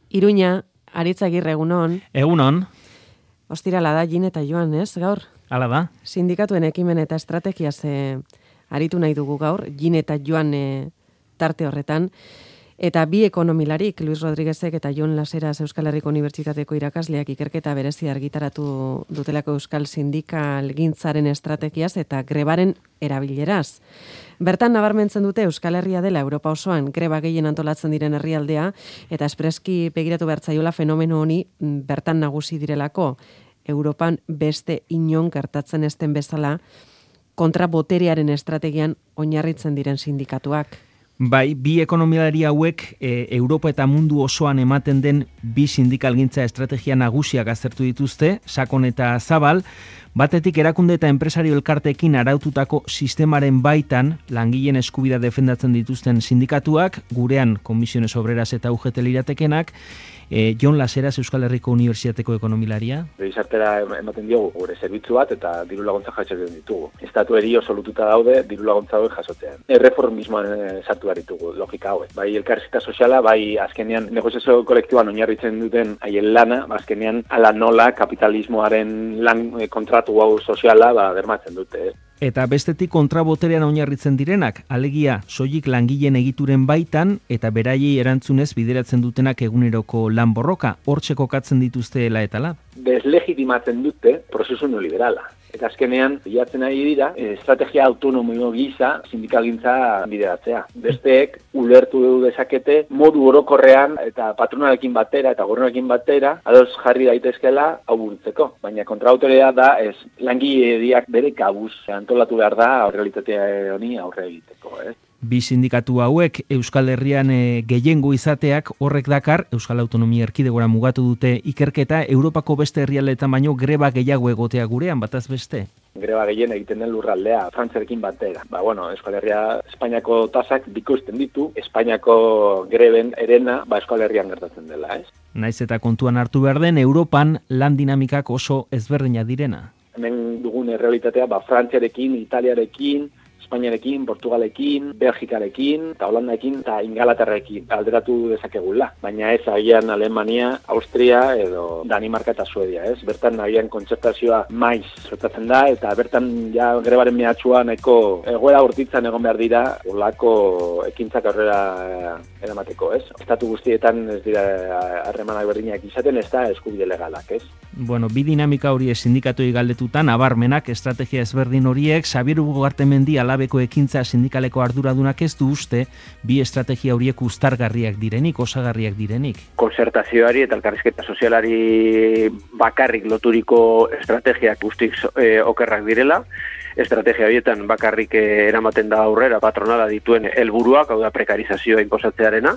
Iruña, Aritz Agirre, egunon. Egunon. Ostirala da, Jin eta Joan, ez, gaur? Hala da. Sindikatuen ekimen eta estrategiaz aritu nahi dugu gaur, Jin eta Joan tarte horretan. Eta bi ekonomilarik, Luis Rodríguezek eta Jon Laseras Euskal Herriko Unibertsitateko irakasleak ikerketa berezia argitaratu dutelako Euskal Sindikal gintzaren estrategiaz eta grebaren erabileraz. Bertan nabarmentzen dute Euskal Herria dela Europa osoan greba gehien antolatzen diren herrialdea eta espreski begiratu behartzaiola fenomeno honi bertan nagusi direlako Europan beste inon gertatzen ezten bezala kontra boterearen estrategian oinarritzen diren sindikatuak. Bai, bi ekonomilari hauek Europa eta mundu osoan ematen den bi sindikalgintza estrategia nagusiak aztertu dituzte, sakon eta zabal, batetik erakunde eta enpresario elkarteekin araututako sistemaren baitan langileen eskubidea defendatzen dituzten sindikatuak, gurean Comisiones Obreras eta UGT liratekenak, Jon Laseras Euskal Herriko Unibertsitateko ekonomilaria. Gizartera ematen diogu gure zerbitzu bat eta diru laguntza jasotzen ditugu. Estatu eri oso lotuta daude diru laguntza hauek jasotzean. Erreformismoan sartu behar ditugu logika hauek. Bai elkarrizketa soziala, bai azkenean negoziazio kolektiboan oinarritzen duten haien lana, azkenean ala nola kapitalismoaren lan kontratu hau soziala bermatzen dute. Eta bestetik kontraboterean oinarritzen direnak, alegia soilik langileen egituren baitan eta beraiei erantzunez bideratzen dutenak eguneroko lan borroka, hortxe kokatzen dituzteela eta lab. Deslegitimatzen dute prozesu neoliberala. Eta azkenean, bilatzen ari dira, estrategia autonomio gisa sindikalgintza bideratzea. Besteek ulertu dezakete modu orokorrean eta patronalekin batera eta gobernuarekin batera ados jarri daitezkeela hau burutzeko. Baina kontraautorea da langileriak bere kabuz antolatu behar da errealitate honi aurre egiteko, Bi sindikatu hauek Euskal Herrian gehiengo izateak horrek dakar, Euskal Autonomia Erkidegora mugatu dute ikerketa, Europako beste herrialdeetan baino greba gehiago egotea gurean, bataz beste? Greba gehien egiten den lurraldea, Frantziarekin batera. Euskal Herria Espainiako tasak bikoizten ditu, Espainiako greben erena Euskal Herrian gertatzen dela, Naiz eta kontuan hartu behar den, Europan lan dinamikak oso ezberdina direna. Hemen dugun errealitatea, Frantziarekin, Italiarekin, Espainiarekin, Portugalekin, Belgikarekin, eta Holandarekin, eta Ingalaterrekin alderatu dezakegula. Baina ez agian Alemania, Austria edo Danimarka eta Suedia, Bertan agian kontzertazioa maiz sortatzen da, eta bertan ja grebaren mehatxua nahiko egoera urtitzan egon behar dira, olako ekintzak aurrera eramateko, Estatu guztietan ez dira harremanak berdinak izaten, ez da eskubide legalak, Bueno, bi dinamika horiek sindikatuei galdetutan, abarmenak, estrategia ezberdin horiek, Xabier Ugartemendi Alabeko ekintza sindikaleko arduradunak ez du uste, bi estrategia horiek uztargarriak direnik, osagarriak direnik. Konzertazioari eta elkarrizketa sozialari bakarrik loturiko estrategiak guztik okerrak direla, estrategia horietan bakarrik eramaten da aurrera patronala dituen helburuak, hau da prekarizazioa inposatzearena,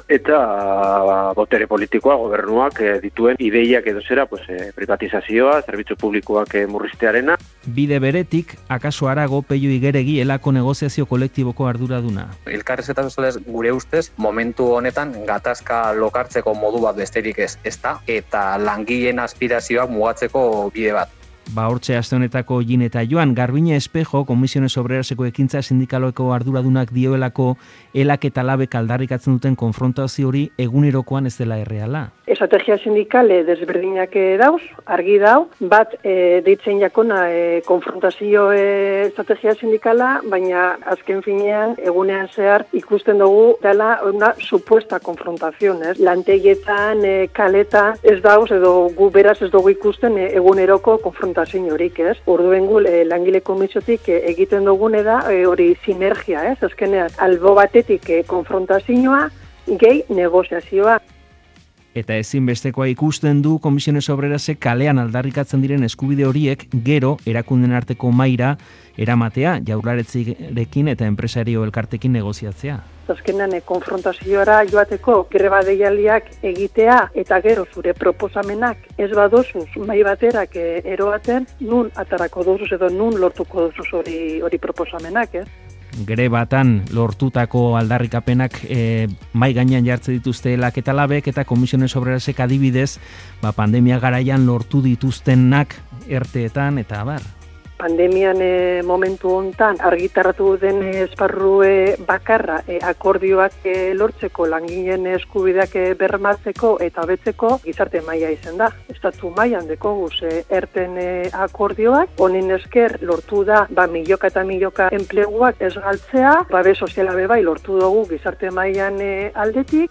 eta botere politikoa, gobernuak dituen ideiak edo zera, privatizazioa, zerbitzu publikoak murriztearena. Bide beretik, akaso harago Peio Igeregi elako negoziazio kolektiboko arduraduna. Elkarrizketa sozialez gure ustez, momentu honetan gatazka lokartzeko modu bat besterik ez da, eta langileen aspirazioak mugatzeko bide bat. Hortxe aste honetako Jin eta Joan, Garbine Espejo, Comisiones Obreraseko ekintza sindikaloko arduradunak dioelako elak eta labek aldarrikatzen duten konfrontazio hori egunerokoan ez dela erreala. Estrategia sindikale desberdinak dauz, argi dau, bat deitzen jakona konfrontazio estrategia sindikala, baina azken finean egunean zehar ikusten dugu dela una supuesta konfrontazion, lantegietan, kaletan ez dauz edo gu beraz ez dugu ikusten eguneroko konfrontazio horik, Orduen gu langile komisiotik egiten dugune da hori sinergia, azkenean albo batetik konfrontazioa, gehi negoziazioa. Eta ezinbestekoa ikusten du Comisiones Obrerasek kalean aldarrikatzen diren eskubide horiek gero erakunden arteko mahaira eramatea, Jaurlaritzarekin eta enpresario elkartekin negoziatzea. Azkenean konfrontazioara joateko greba deialdiak egitea eta gero zure proposamenak ez badozuz mahai baterak eroaten, nun atarako dozuz edo nun lortuko dozuz hori proposamenak, Grebatan lortutako aldarrikapenak mai gainean jartze dituzte elak eta labek eta Comisiones Obrerasek adibidez pandemia garaian lortu dituztenak erteetan eta abar. Pandemian momentu hontan argitaratu den esparru bakarra akordioak lortzeko, langileen eskubideak bermatzeko eta hobetzeko gizarte maila izan da. Estatu mailan dekogu erten akordioak, honen esker lortu da milioka eta milioka enpleguak ez galtzea, babes soziala bai lortu dugu gizarte mailan aldetik.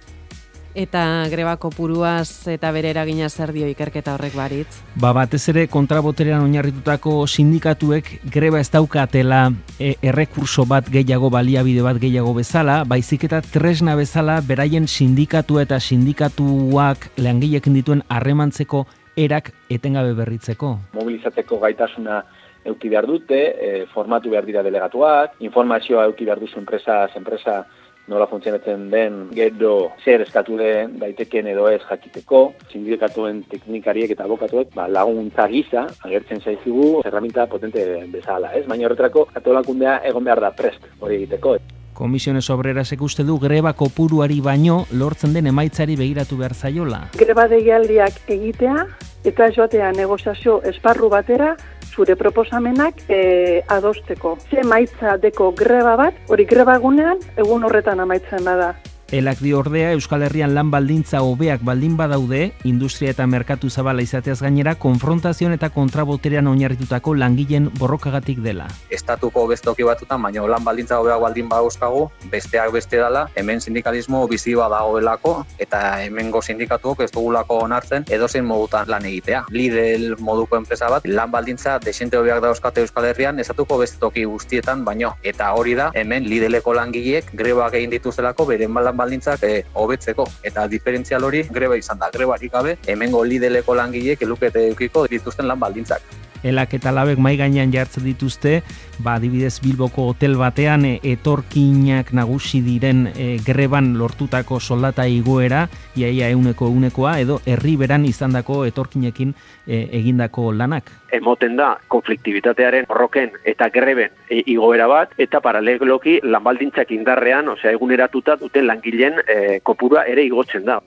Eta greba kopuruaz eta bere eragina zer dio ikerketa horrek baritz? Batez ere kontraboterean oinarritutako sindikatuek greba ez daukatela errekurso bat gehiago, baliabide bat gehiago bezala, baizik eta tresna bezala beraien sindikatua eta sindikatuak langileekin dituen harremantzeko erak etengabe berritzeko. Mobilizatzeko gaitasuna eduki behar dute, formatu behar dira delegatuak, informazioa eduki behar duzu enpresa nola funtzionatzen den, gero zer eskatu den daiteken edo ez jakiteko, sindikatuen teknikariek eta abokatuek laguntza gisa agertzen zaizugu herramienta potente bezala, ez? Baina horretarako antolakundea egon behar da prest hori egiteko. Komisiones Obrerasek uste du greba kopuruari baino lortzen den emaitzari begiratu behar zaiola. Greba deialdiak egitea eta joatea negoziazio esparru batera zure proposamenak adosteko. Ze emaitza deko greba bat, hori greba egunean, egun horretan amaitzen bada. Elak dio ordea Euskal Herrian lan baldintza hobeak baldin badaude, industria eta merkatu zabala izateaz gainera, konfrontazioan eta kontraboterean oinarritutako langileen borrokagatik dela. Estatuko bestoki batutan, baina lan baldintza hobeak baldin badauzkagu, besteak beste dela, hemen sindikalismo bizi badagoelako, eta hemengo sindikatuok ez dugulako onartzen edozein modutan lan egitea. Lidl moduko enpresa bat, lan baldintza desente hobeak dauzkate Euskal Herrian, estatuko beste toki guztietan baino. Eta hori da, hemen Lidleko langileek grebak egin dituztelako beren lan baldintzak hobetzeko eta diferentzial hori greba izan da. Grebarik gabe hemengo Lidleko langileek lukete edukiko dituzten lan baldintzak. Elak eta labek mai gainean jartzen dituzte, adibidez Bilboko hotel batean etorkinak nagusi diren greban lortutako soldata igoera, iaia 100%, edo herriberan izandako etorkinekin egindako lanak. Emoten da konfliktibitatearen borroken eta greben igoera bat, eta paraleloki lanbaldintzak indarrean, eguneratuta duten langileen kopurua ere igotzen da.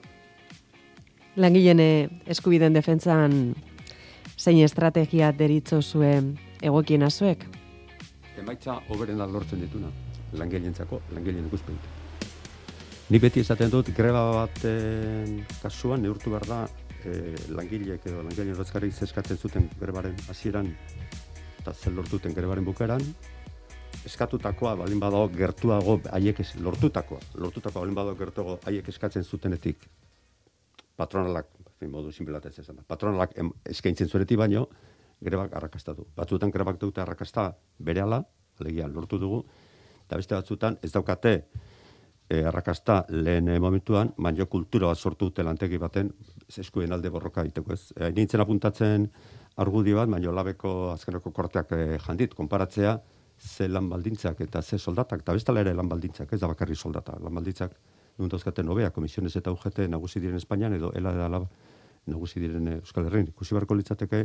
Langileen eskubideen defentsan zein estrategia deritzo zuen egokiena zuek? Emaitza hoberena lortzen dituna, langileentzako, langileen ikuspegitik. Ni beti esaten dut, greba baten kasuan neurtu behar da langileek edo langileen ordezkariek eskatzen zuten grebaren hasieran eta zer lortuten grebaren bukaeran, eskatutakoa baldin badago gertuago haiek lortutakoa baldin badago gertuago haiek eskatzen zutenetik patronalak, modu sinplatez esan da, patronalak eskaintzen zuenetik baino grebak arrakastatu. Batzuetan grebak dute arrakasta berehala, alegia lortu dugu, eta beste batzuetan ez daukate arrakasta lehen momentuan, baino kultura bat sortu dute lantegi baten eskuen alde borroka egiteko, ez. Nintzen apuntatzen argudio bat, baino labeko azkeneko korteak jandit, konparatzea ze lan baldintzak eta ze soldatak, eta bestela ere lan baldintzak, ez da bakarri soldata, lan baldintzak nun dauzkaten hobea, komisiones eta UGT nagusi diren Espainian, edo ELA eta LAB nagusi diren Euskal Herrian. Ikusi beharko litzateke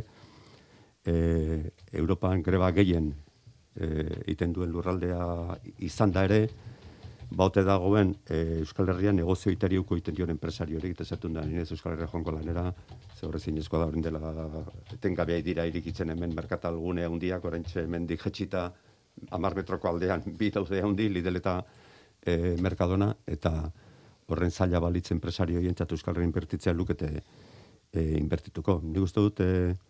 Europan greba gehien egiten duen lurraldea izan da ere, baute dagoen Euskal Herrian negozio itariuko egiten dion enpresario hori egiten zertun da, ninez Euskal Herria joango lanera, ze horrez inezkoa da horren dela etengabea dira irikitzen hemen merkatalgune handiak, oraintxe hemendik jetxita 10 metroko aldean, bi daude handi, Lidl eta Mercadona, eta horren zaila balitz enpresario hientzat Euskal Herria inbertitzea lukete inbertituko. Nik uste dut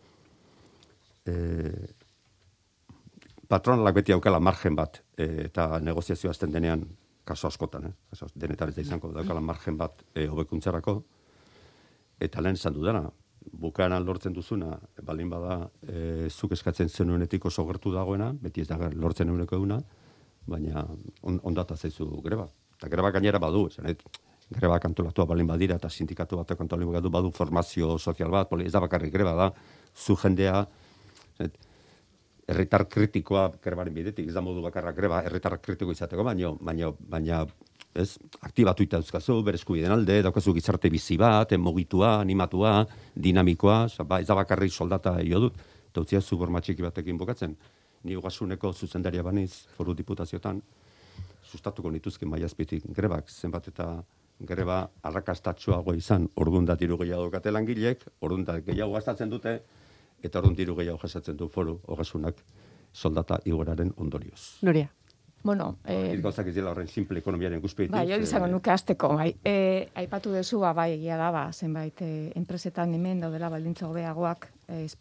patronalak beti aukala margen bat eta negoziazioa azten denean kaso askotan, denetan ez da izango daukala margen bat hobekuntzarako, eta lehen esan dudana, bukaeran lortzen duzuna, baldin bada zuk eskatzen zenuenetik oso gertu dagoena, beti ez da lortzen eguneko eguna, baina ondata zaizu greba. Eta greba gainera badu, greba antolatua baldin badira eta sindikatu batek antolatu badu formazio sozial bat, ez da bakarrik greba da, zu jendea, herritar kritikoa grebaren bidetik, ez da modu bakarrak greba, herritar kritiko izateko, baina ez, aktibatu eta duzkazu, bere eskubideen alde, daukazu gizarte bizi bat, mugitua, animatua, dinamikoa, ez da bakarrik soldata jo dut, eta utzia zu borma txiki batekin bukatzen. Ni Ogasuneko zuzendaria baniz, Foru Diputazioetan, sustatuko nituzke maiazpitik grebak, zenbat eta greba arrakastatsuago izan, orduan da diru gehiago daukate langileek, orduan da gehiago gastatzen dute, eta orduan diru gehiago jasatzen du foru ogasunak soldata igoraren ondorioz. Nuria. Bueno, gauzak ez dela horren simple ekonomiaren ikuspegitik. Bai, hori izango nuke hasteko, bai. Aipatu duzu, bai, egia da, zenbait enpresetan hemen daudela baldintza hobeagoak,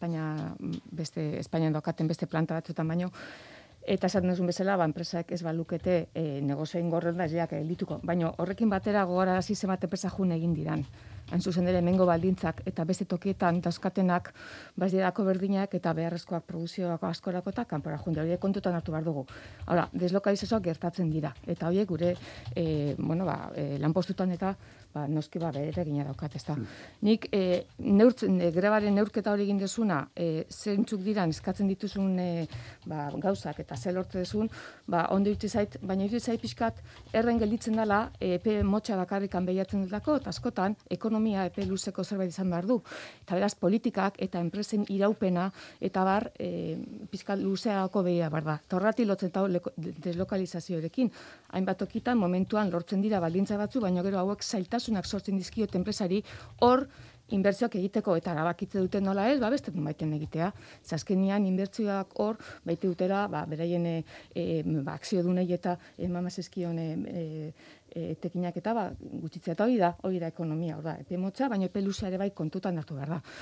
Espainian daukaten beste planta batzuetan baino, eta esaten duzun bezala, enpresak ez balukete negozioen gorrelda esleak elituko. Baina horrekin batera gogorarazi zenbat enpresa jun egin diran. Hain zuzen ere hemengo baldintzak eta beste tokietan dauzkatenak bazdirako berdinak eta beharrezkoak produzioak askorako eta kanpora junde horiek kontutan hartu behar dugu. Hala, deslokalizazioak gertatzen dira. Eta horiek gure lanpostutan eta noski bere egina daukat, ezta. Nik grebaren neurketa hori egin dezuna, zeintzuk diran eskatzen dituzun gauzak eta zer lortu dezun, ondo iritsi zait, baina iritsi zait pixkat erren gelditzen dela epe motxa bakarrikan behiatzen dutako, eta askotan ekonomia epe luzeko zerbait izan behar du. Eta beraz politikak eta enpresen iraupena eta bar pixkat luzeako behia behar da. Torrati lotzen eta deslokalizazioarekin. Hainbat tokitan momentuan lortzen dira baldintza batzu, baina gero hauek zailtasunak sortzen dizkiot enpresari hor inbertsioak egiteko eta erabakitze duten nola ez, beste baiten egitea. Azkenean inbertsioak hor baite dutera, beraien akzio dunei eta mamazizkion tekinak eta gutxitzea eta hori da ekonomia, hor da, epe motza, baina epe luzea ere bai kontutan hartu behar da.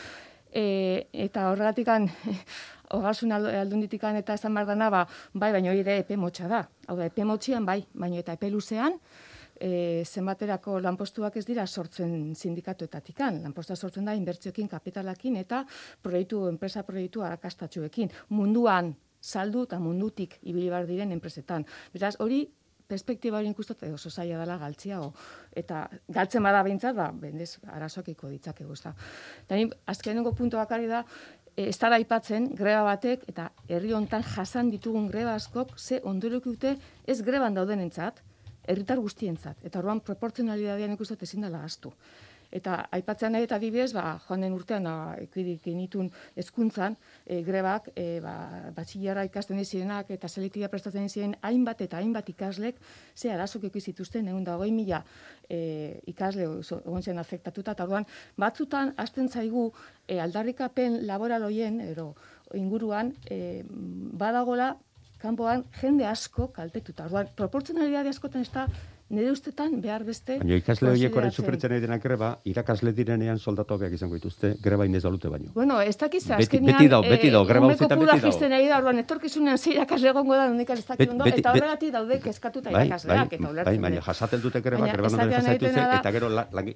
Eta horregatikan, ogasun aldunditikan eta esan behar dana, bai, baina hori ere epe motza da. Hau da, epe motxian bai, baina eta epe luzean, zenbaterako lanpostuak ez dira sortzen sindikatuetatikan. Lanpostua sortzen da inbertsioekin, kapitalakin eta enpresa proiektu arrakastatsuekin. Munduan saldu eta mundutik ibili behar diren enpresetan. Beraz, hori perspektiba hori ikustot oso zaila dela galtziago. Eta galtzen bada behintzat, bendez, arazoakiko ditzakegu. Eta azkenengo puntu bakarri da, ez dara aipatzen greba batek eta herri hontan jasan ditugun greba askok ze ondorioak dute ez greban daudenentzat, herritar guztientzat. Eta orduan proportzionalidadean ikustot ezin dela ahaztu. Eta aipatzen nahi eta adibidez, joan den urtean genitun hezkuntzan grebak, batxillerra ikasten zirenak eta selektiba prestatzen ziren hainbat eta hainbat ikaslek ze arazok zituzten 120.000 ikasle egon zen afektatuta, eta orduan batzutan hasten zaigu aldarrikapen laboraloien inguruan badagola kanpoan jende asko kaltetuta. Orduan, proportzionalidade askotan ez da nire ustetan behar beste... Baina ikasle horiek orain sufritzen ari denak greba, irakasle direnean soldatoak izango dituzte, greba inez balute baino. Bueno, ez dakiz, azkenean... Beti dao, greba uzitan beti dao. Jisten ari da, orduan, etorkizunean ze irakasle egongo da, nik ez dakit ondo, eta horregatik daude kezkatuta irakasleak, eta ulertzen. Baina jasaten dute greba non jasaituz, eta gero...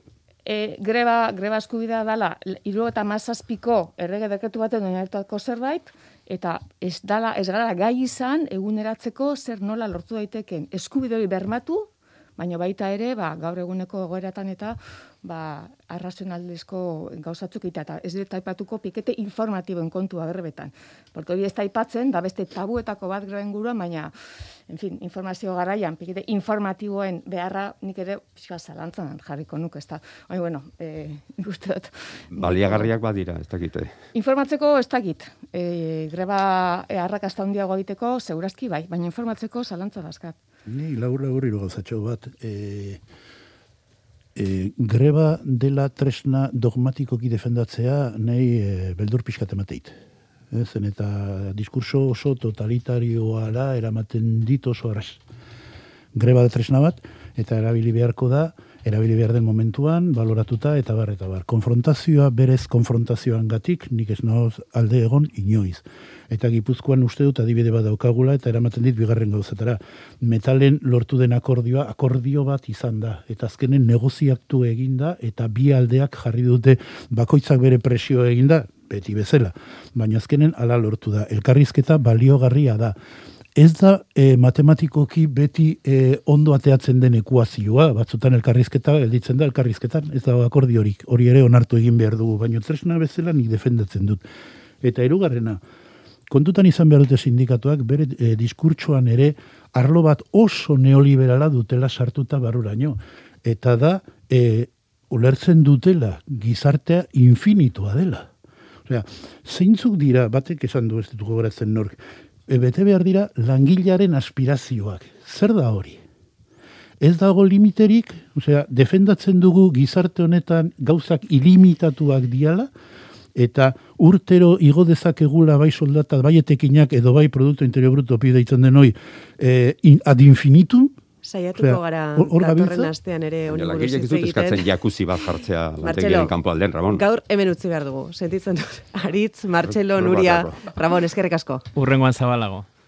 Greba eskubidea dala, 77ko errege dekretu baten oinarritutako zerbait, eta ez gara gai izan eguneratzeko zer nola lortu daiteken eskubide hori bermatu, baina baita ere, gaur eguneko egoeratan eta arrazionalezko gauzatzuk eta ez dut aipatuko pikete informatiboen kontua berbetan. Porque hori ez da aipatzen, da beste tabuetako bat greben guruan, baina, en fin, informazio garaian, pikete informatiboen beharra nik ere pixka zalantzan jarriko nuke, ez da. Bueno, nik uste dut. Baliagarriak badira, ez dakite. Informatzeko ez dakit. Greba arrakasta handiago egiteko, segurazki bai, baina informatzeko zalantza dazkat. Ni laur gauzatxo bat, greba dela tresna dogmatikoki defendatzea nahi beldur pixkat emateit. Zen eta diskurso oso totalitarioara eramaten dit oso arraz. Greba da tresna bat, eta erabili behar den momentuan, baloratuta eta bar. Konfrontazioa berez konfrontazioan gatik, nik ez nahoz alde egon inoiz. Eta Gipuzkoan uste dut adibide bat daukagula eta eramaten dit bigarren gauzatara. Metalen lortu den akordio bat izan da. Eta azkenen negoziaktu eginda eta bi aldeak jarri dute bakoitzak bere presio eginda, beti bezala. Baina azkenen ala lortu da. Elkarrizketa baliogarria da. Ez da matematikoki beti ondo ateatzen den ekuazioa, batzutan elkarrizketa, gelditzen da elkarrizketan, ez da akordiorik, hori ere onartu egin behar dugu, baina tresna bezala nik defendatzen dut. Eta hirugarrena, kontutan izan behar dute sindikatuak, bere diskurtsoan ere, arlo bat oso neoliberala dutela sartuta barruraino. Eta da, ulertzen dutela, gizartea infinitua dela. Osea, zeintzuk dira, batek esan du ez dituko goratzen nork, bete behar dira langilearen aspirazioak. Zer da hori? Ez dago limiterik, osea, defendatzen dugu gizarte honetan gauzak ilimitatuak diala, eta urtero igo dezakegula bai soldata, bai etekinak edo bai produktu interior bruto pi deitzen denoi ad infinitum. Saiatuko gara datorren astean ere honi buruz hitz egiten. Eskatzen jakuzi bat jartzea lantegiaren kanpo alden, Ramon. Gaur hemen utzi behar dugu. Sentitzen dut. Aritz, Martxelo, Nuria, Ramon, eskerrik asko. Hurrengoan zabalago.